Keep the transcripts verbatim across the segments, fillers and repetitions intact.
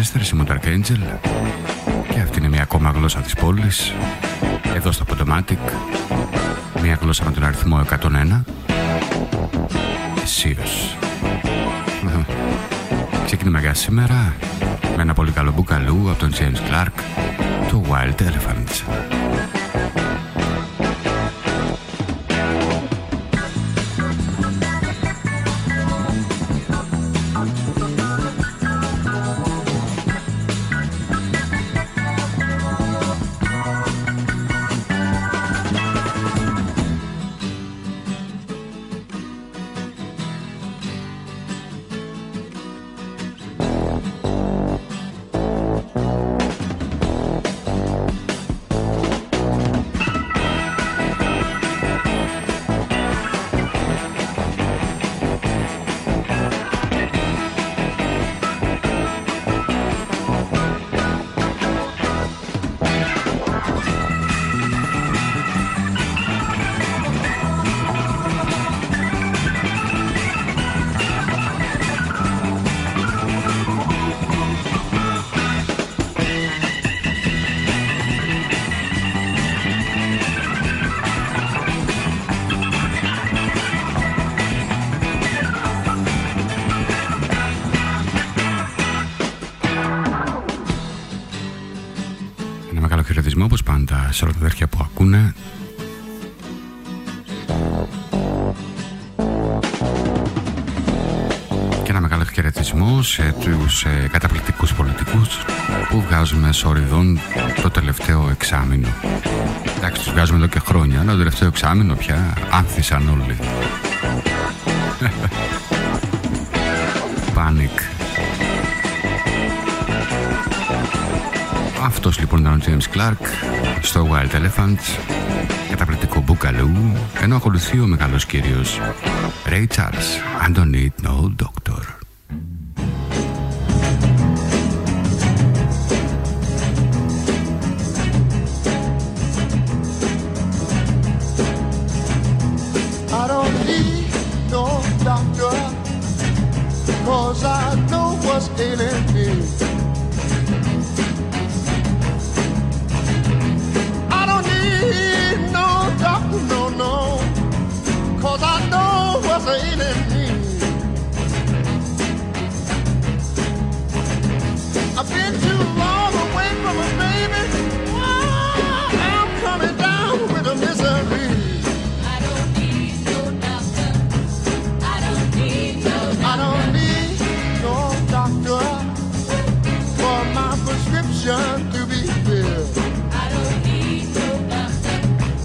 Manchester, η Dark Angel. Και αυτή είναι μια ακόμα γλώσσα της πόλης. Εδώ στο Podomatic. Μια γλώσσα με τον αριθμό εκατόν ένα. Εσίως. Ξεκινούμε για σήμερα με ένα πολύ καλό μπουκαλού από τον James Clark, το Wild Elephants. Όπως πάντα σε όλα τα αδέρφια που ακούνε. Και ένα μεγάλο χαιρετισμό σε τους ε, καταπληκτικούς πολιτικούς που βγάζουμε σοριδών το τελευταίο εξάμηνο. Εντάξει, τους βγάζουμε εδώ και χρόνια, αλλά το τελευταίο εξάμηνο πια άνθησαν όλοι. Panic. Αυτός λοιπόν ήταν ο James Clark στο Wild Elephants, καταπληκτικό μπουκαλού, ενώ ακολουθεί ο μεγάλος κύριος Ray Charles, I don't need no doctor. I don't need no doctor, 'cause I know what's ailing me. No, no, 'cause I know what's ailing me. I've been too long away from a baby. Oh, I'm coming down with a misery. I don't need no doctor. I don't need no doctor. I don't need no doctor for my prescription to be filled. I don't need no doctor.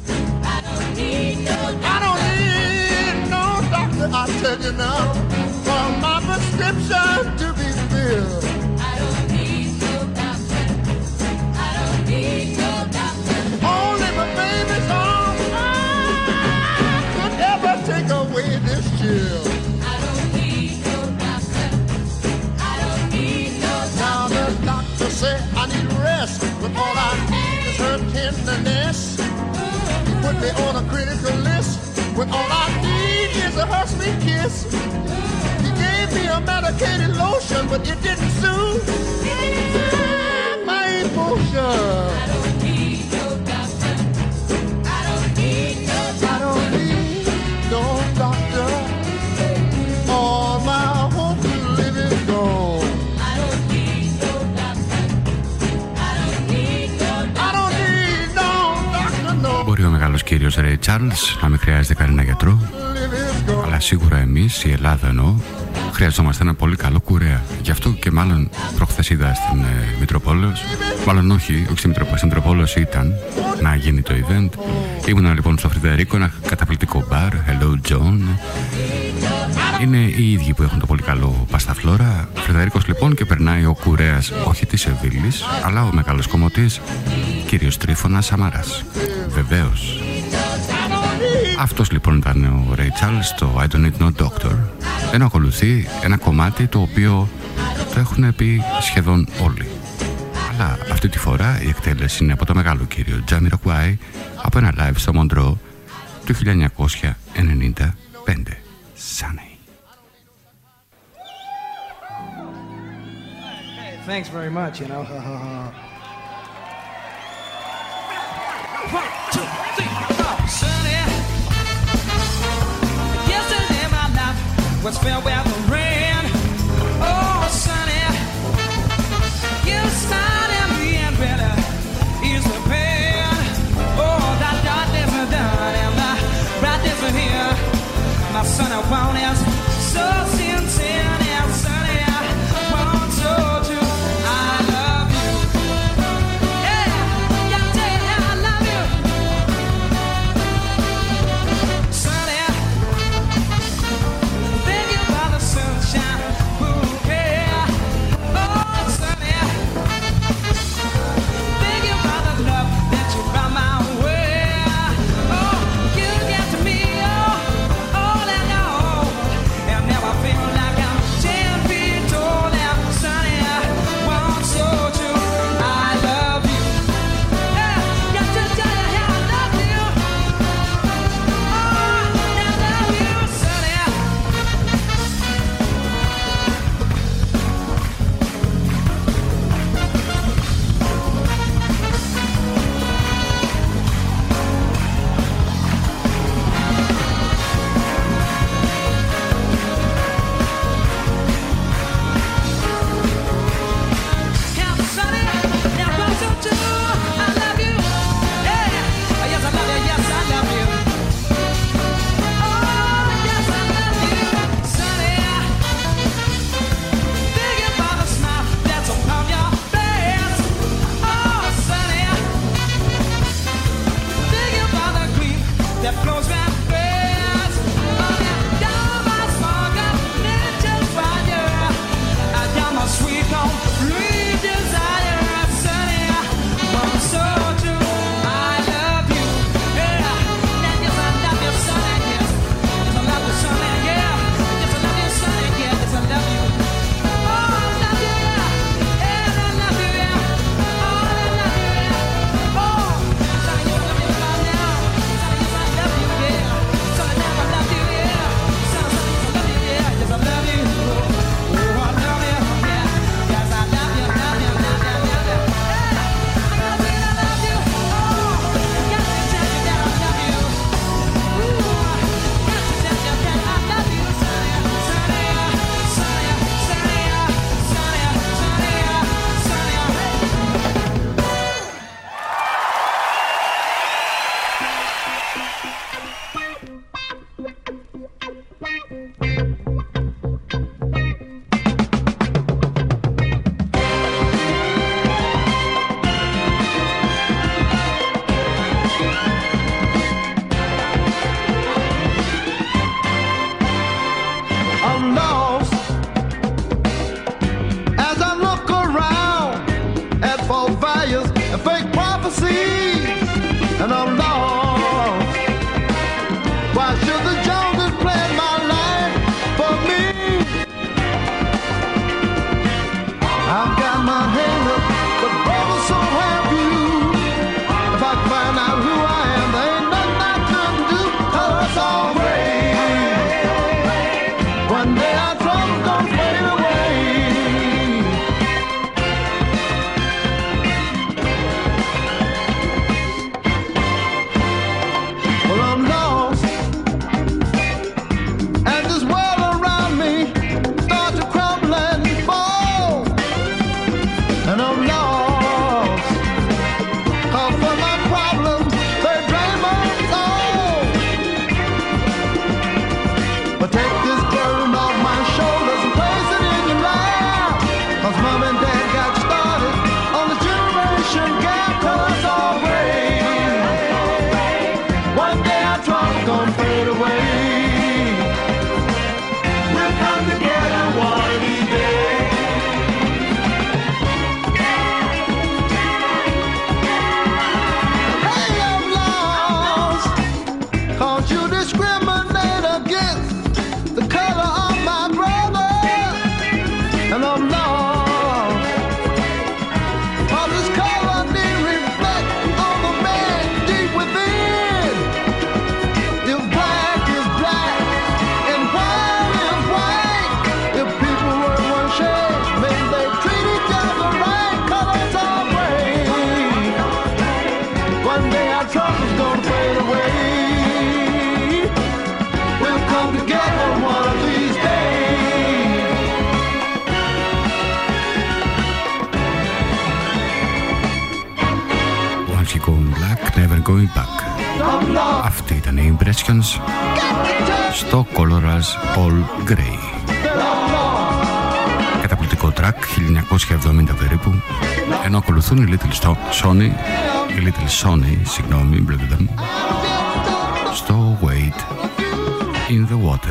I don't need no doctor, I tell you now, for my prescription to be filled. I don't need no doctor. I don't need no doctor. Only my baby's arms could ever take away this chill. I don't need no doctor. I don't need no doctor. Now the doctor said I need rest, but all I need is her tenderness. Put me on a critical list when all I need is a her sweet kiss. He gave me a medicated lotion, but it didn't soothe my emotion. I don't need no doctor. I don't need no doctor. I don't need no doctor. All my hope to live is gone. I don't need no doctor. I don't need no doctor. I don't need no doctor, no. Μπορεί ο μεγάλος κύριος Ray Charles να μην χρειάζεται κανένα γιατρό, αλλά σίγουρα εμείς, η Ελλάδα εννοώ, χρειαζόμαστε ένα πολύ καλό κουρέα. Γι' αυτό και μάλλον προχθές είδα στην ε, Μητροπόλεως, μάλλον όχι, όχι στην Μητροπόλεως, στην Μητροπόλεως ήταν να γίνει το event. Ήμουνα λοιπόν στο Φρυδερίκο, ένα καταπληκτικό μπαρ, Hello John. Είναι οι ίδιοι που έχουν το πολύ καλό πασταφλόρα. Φρυδερίκος λοιπόν, και περνάει ο κουρέας όχι της Σεβίλης, αλλά ο μεγάλος κομμωτής, κύριος Τρίφωνας Σαμαράς. Βεβαίως. Αυτός λοιπόν ήταν ο Ray Charles στο I don't need no doctor, ενώ ακολουθεί ένα κομμάτι το οποίο το έχουν πει σχεδόν όλοι. Αλλά αυτή τη φορά η εκτέλεση είναι από το μεγάλο κύριο Jamiroquai από ένα live στο Μοντρό του χίλια εννιακόσια ενενήντα πέντε. Sunny. Thanks very much, you know. One, two, three, four. Sunny, yesterday my life was filled with the rain. Oh, sunny, you started me and better ease the pain. Oh, that darkness is done and the brightness is here. My sunny one is so sincere and sunny. I want to do. Never οι Impressions στο Color's All Grey. Καταπληκτικό track, χίλια εννιακόσια εβδομήντα περίπου, ενώ ακολουθούν οι Little Sony, οι Little Sony, συγγνώμη, στο Wade in the Water.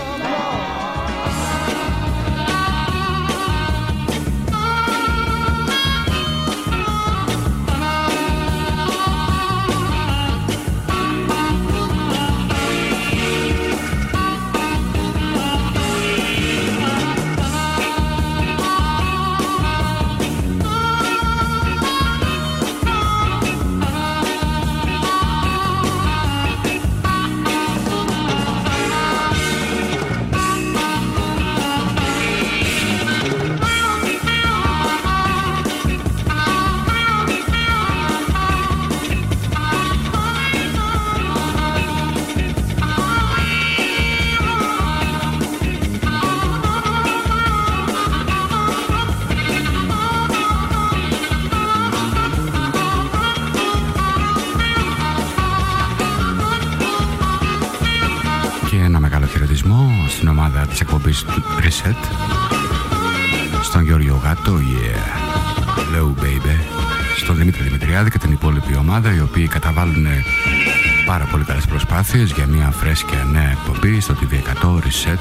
Στην ομάδα της εκπομπής Reset, στον Γιώργο Γάτο, yeah, Low Baby, στον Δημήτρη Δημητριάδη και την υπόλοιπη ομάδα, οι οποίοι καταβάλουν πάρα πολύ καλές προσπάθειες για μια φρέσκια νέα εκπομπή στο τι βι εκατό Reset.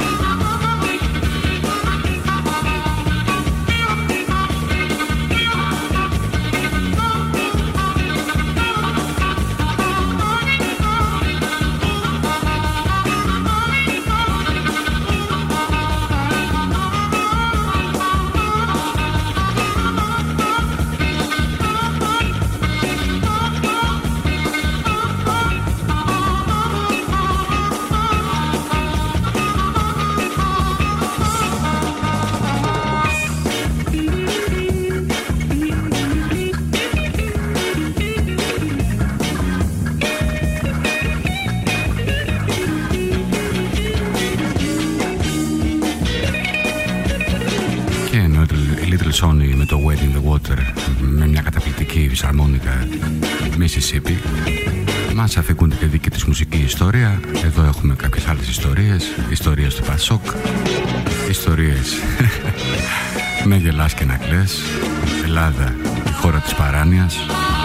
Sony με το Wade in the Water, με μια καταπληκτική φυσαρμόνικα Mississippi, μας αφηγούν τη δική της μουσική ιστορία. Εδώ έχουμε κάποιες άλλες ιστορίες, ιστορίες του Πασόκ, ιστορίες με γελάς και να κλαις, Ελλάδα, η χώρα της παράνοιας.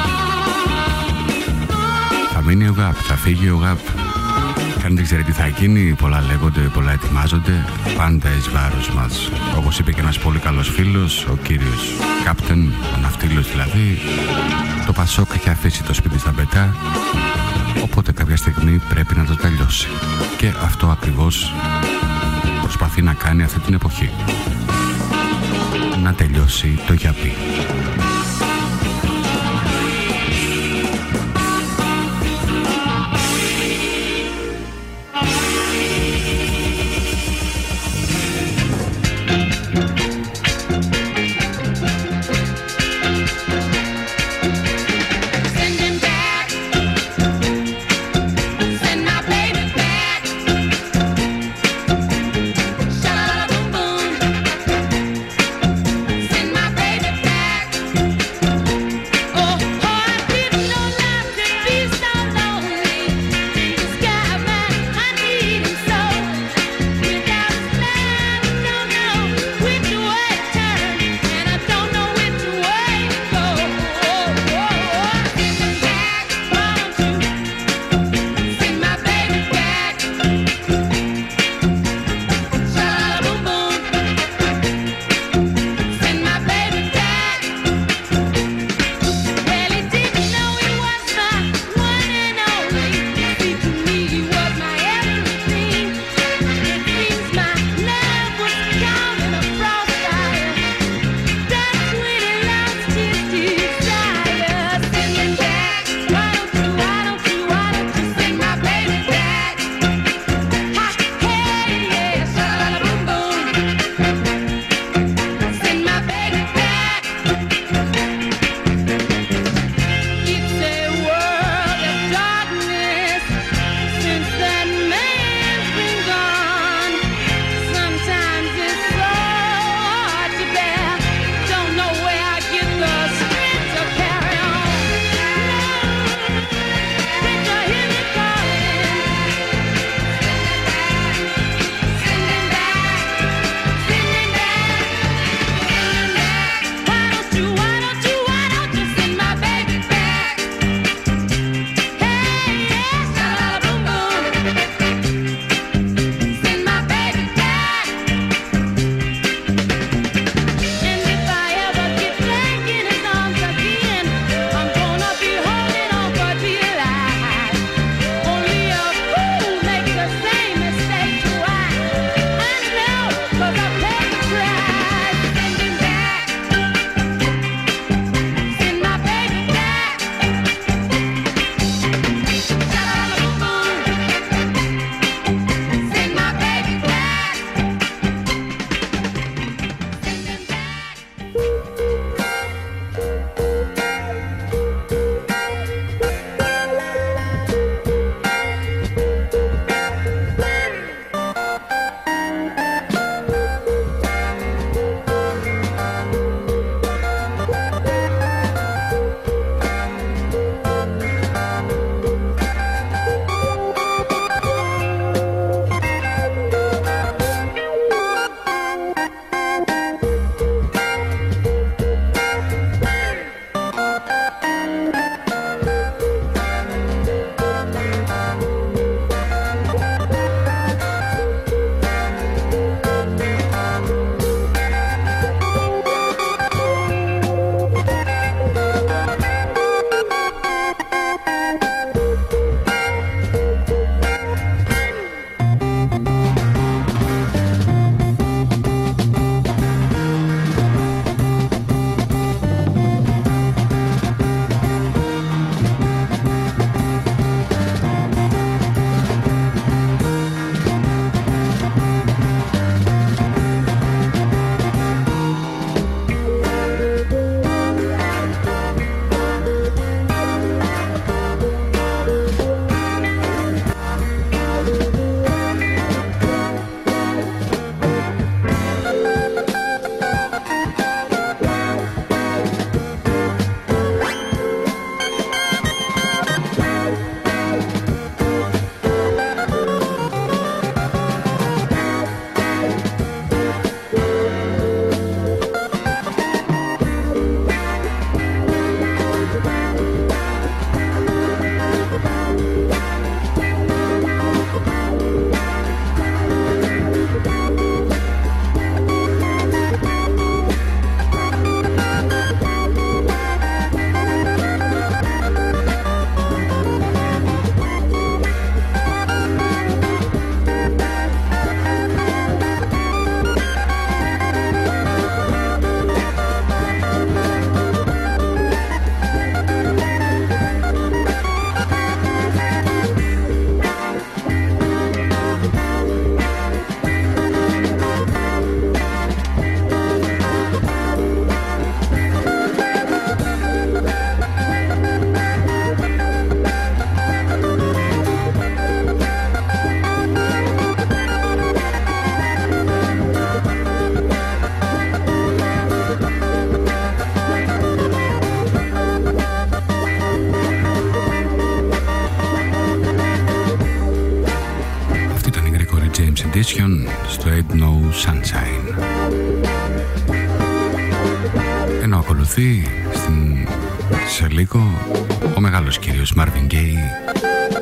Θα μείνει ο ΓΑΠ, θα φύγει ο ΓΑΠ. Αν δεν ξέρει τι θα γίνει, πολλά λέγονται, πολλά ετοιμάζονται, πάντα εις βάρος μας. Όπως είπε και ένας πολύ καλός φίλος, ο κύριος Κάπτεν, ο ναυτίλος δηλαδή, το Πασόκ έχει αφήσει το σπίτι στα μπετά, οπότε κάποια στιγμή πρέπει να το τελειώσει. Και αυτό ακριβώς προσπαθεί να κάνει αυτή την εποχή. Να τελειώσει το γιαπί. We do Sunshine. Ενώ ακολουθεί στην... σε λίγο ο μεγάλος κύριος Marvin Gaye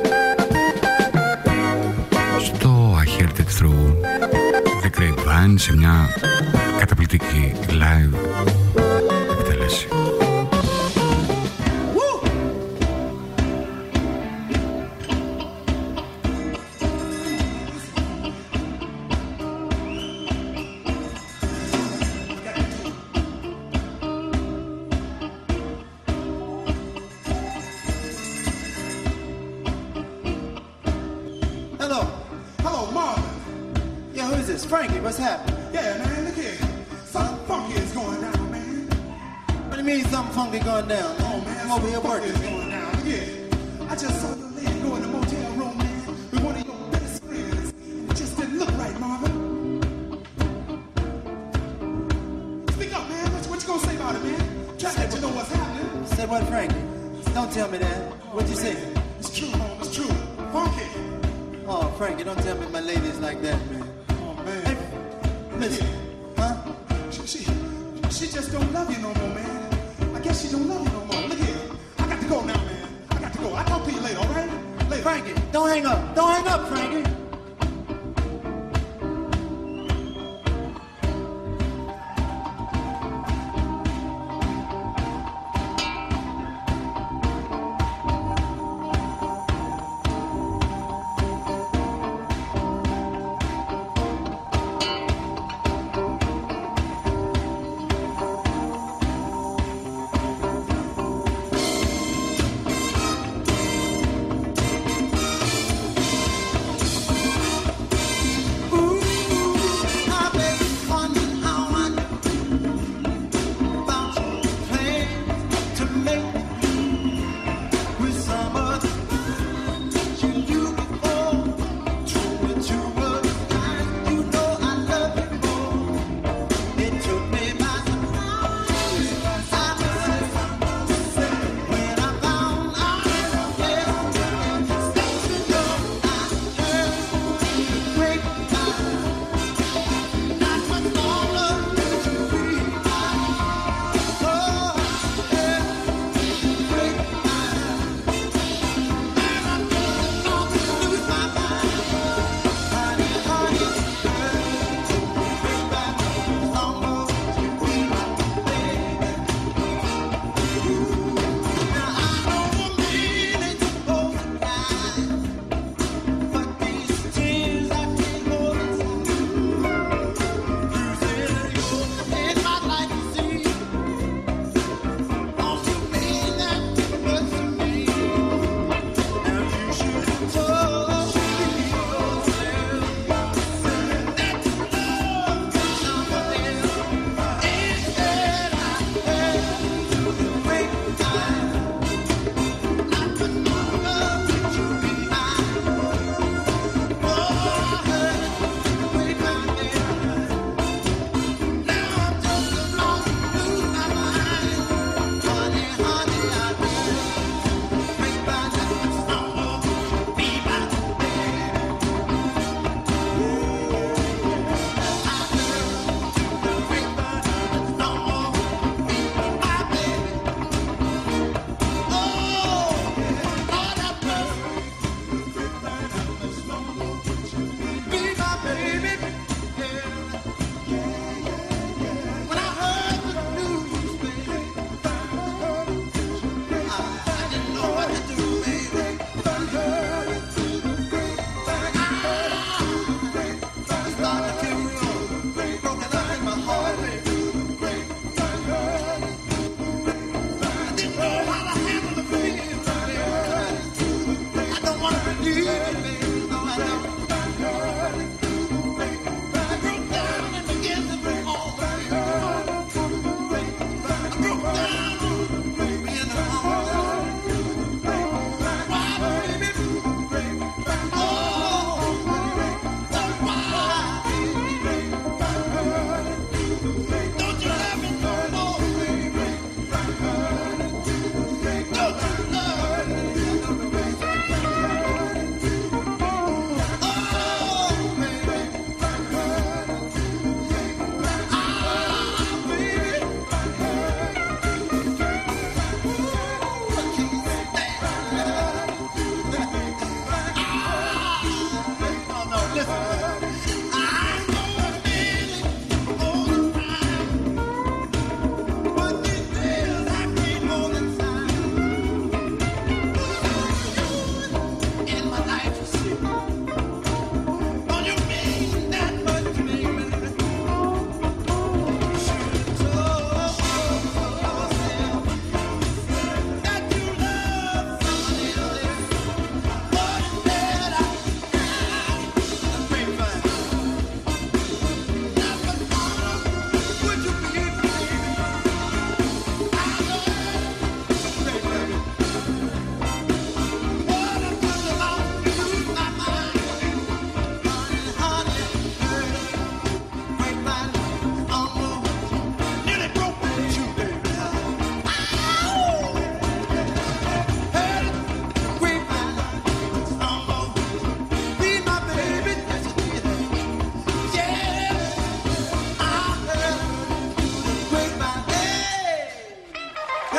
στο I Heard It Through The Grapevine, σε μια καταπληκτική live εκτέλεση.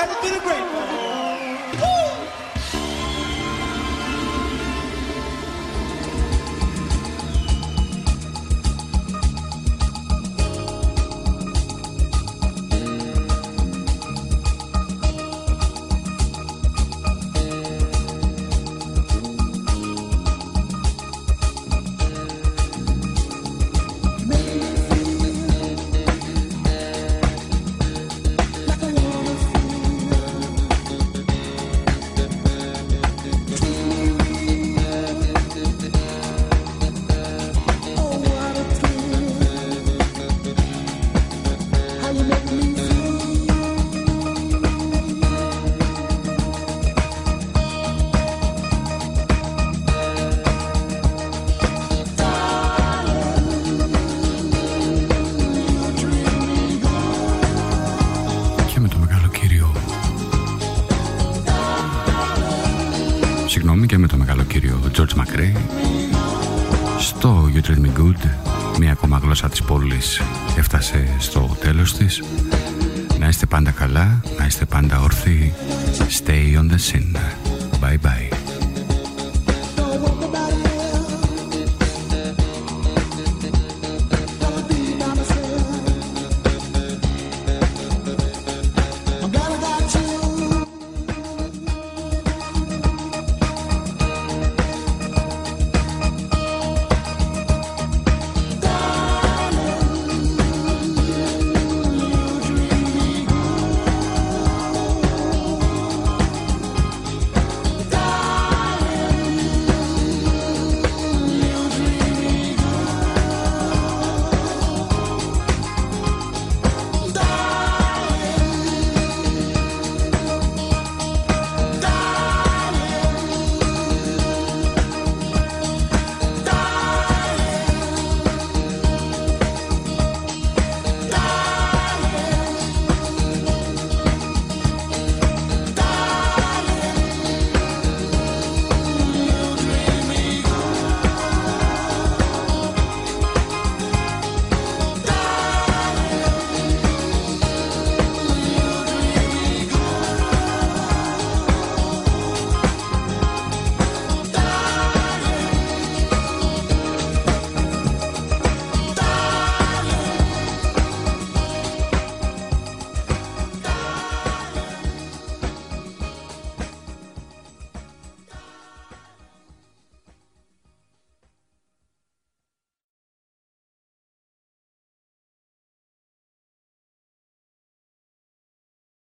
Headed to the grapevine. Και με το μεγάλο κύριο George McRae στο You Treat Me Good. Μια ακόμα γλώσσα της πόλης έφτασε στο τέλος της. Να είστε πάντα καλά, να είστε πάντα όρθιοι. Stay on the scene. Bye bye.